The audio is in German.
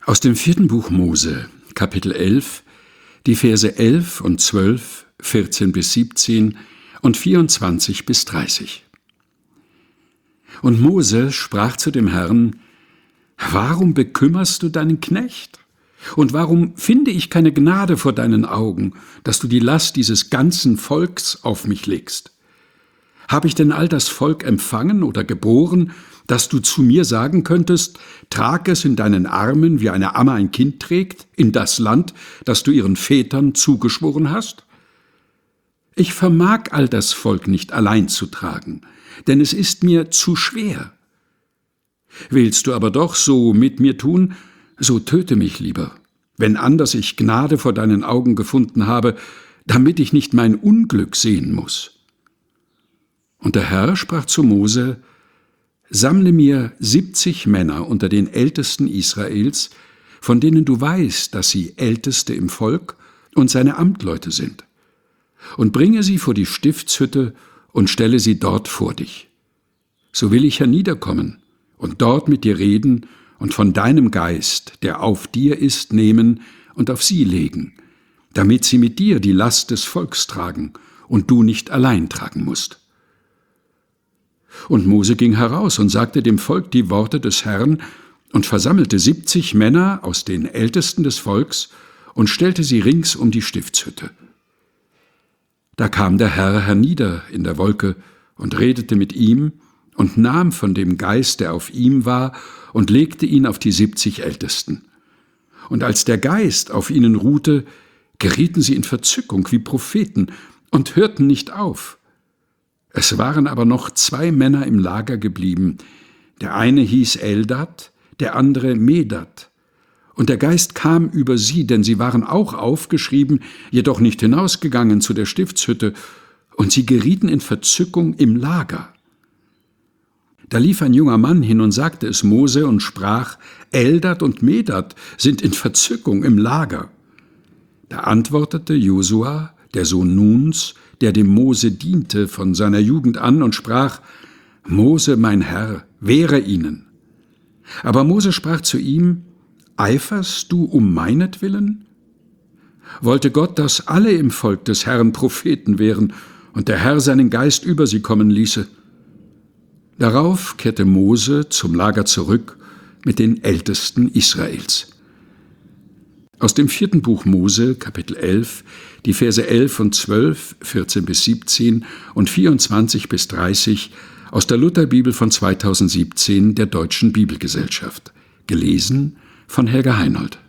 Aus dem 4. Buch Mose, Kapitel 11, die Verse 11 und 12, 14 bis 17 und 24 bis 30. Und Mose sprach zu dem Herrn: Warum bekümmerst du deinen Knecht? Und warum finde ich keine Gnade vor deinen Augen, dass du die Last dieses ganzen Volks auf mich legst? Habe ich denn all das Volk empfangen oder geboren, dass du zu mir sagen könntest: Trag es in deinen Armen, wie eine Amme ein Kind trägt, in das Land, das du ihren Vätern zugeschworen hast? Ich vermag all das Volk nicht allein zu tragen, denn es ist mir zu schwer. Willst du aber doch so mit mir tun, so töte mich lieber, wenn anders ich Gnade vor deinen Augen gefunden habe, damit ich nicht mein Unglück sehen muss. Und der Herr sprach zu Mose: Sammle mir 70 Männer unter den Ältesten Israels, von denen du weißt, dass sie Älteste im Volk und seine Amtleute sind, und bringe sie vor die Stiftshütte und stelle sie dort vor dich. So will ich herniederkommen und dort mit dir reden und von deinem Geist, der auf dir ist, nehmen und auf sie legen, damit sie mit dir die Last des Volks tragen und du nicht allein tragen musst. Und Mose ging heraus und sagte dem Volk die Worte des Herrn und versammelte 70 Männer aus den Ältesten des Volks und stellte sie rings um die Stiftshütte. Da kam der Herr hernieder in der Wolke und redete mit ihm und nahm von dem Geist, der auf ihm war, und legte ihn auf die 70 Ältesten. Und als der Geist auf ihnen ruhte, gerieten sie in Verzückung wie Propheten und hörten nicht auf. Es waren aber noch 2 Männer im Lager geblieben. Der eine hieß Eldad, der andere Medad. Und der Geist kam über sie, denn sie waren auch aufgeschrieben, jedoch nicht hinausgegangen zu der Stiftshütte, und sie gerieten in Verzückung im Lager. Da lief ein junger Mann hin und sagte es Mose und sprach: Eldad und Medad sind in Verzückung im Lager. Da antwortete Josua, der Sohn Nuns, der dem Mose diente von seiner Jugend an, und sprach: Mose, mein Herr, wehre ihnen. Aber Mose sprach zu ihm: Eiferst du um meinetwillen? Wollte Gott, dass alle im Volk des Herrn Propheten wären und der Herr seinen Geist über sie kommen ließe? Darauf kehrte Mose zum Lager zurück mit den Ältesten Israels. Aus dem 4. Buch Mose, Kapitel 11, die Verse 11 und 12, 14 bis 17 und 24 bis 30 aus der Lutherbibel von 2017 der Deutschen Bibelgesellschaft. Gelesen von Helga Heinold.